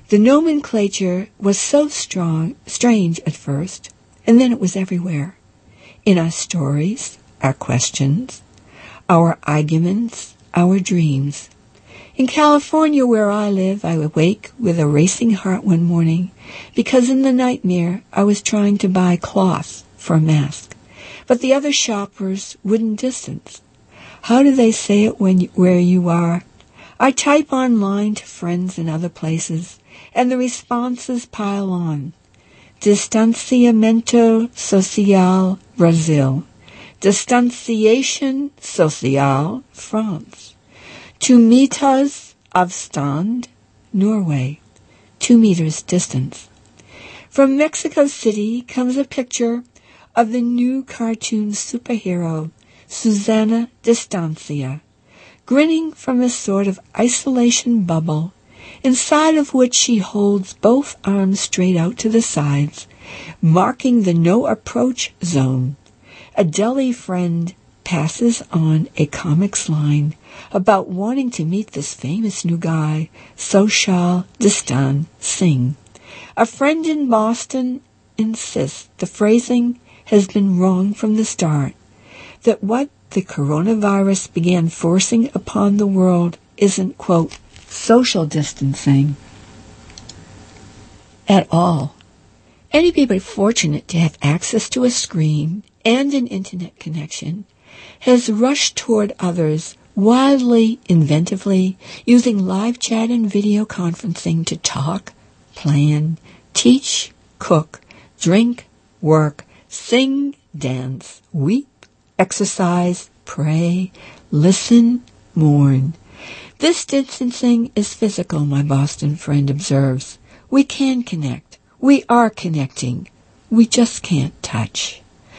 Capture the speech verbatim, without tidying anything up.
The nomenclature was so strong, strange at first, and then it was everywhere. In our stories, our questions, our arguments, our dreams. In California, where I live, I awake with a racing heart one morning because in the nightmare I was trying to buy cloth for a mask, but the other shoppers wouldn't distance. How do they say it when you, where you are? I type online to friends in other places, and the responses pile on. Distanciamento social, Brazil. Distanciation social, France. Two meters avstånd, Norway. Two meters distance. From Mexico City comes a picture of the new cartoon superhero, Susana Distancia, grinning from a sort of isolation bubble, inside of which she holds both arms straight out to the sides, marking the no-approach zone. A deli friend passes on a comics line about wanting to meet this famous new guy, Social Distan Singh. A friend in Boston insists the phrasing has been wrong from the start, that what the coronavirus began forcing upon the world isn't, quote, social distancing at all. Anybody fortunate to have access to a screen and an internet connection has rushed toward others wildly, inventively, using live chat and video conferencing to talk, plan, teach, cook, drink, work, sing, dance, weep, exercise, pray, listen, mourn. This distancing is physical, my Boston friend observes. We can connect. We are connecting. We just can't touch.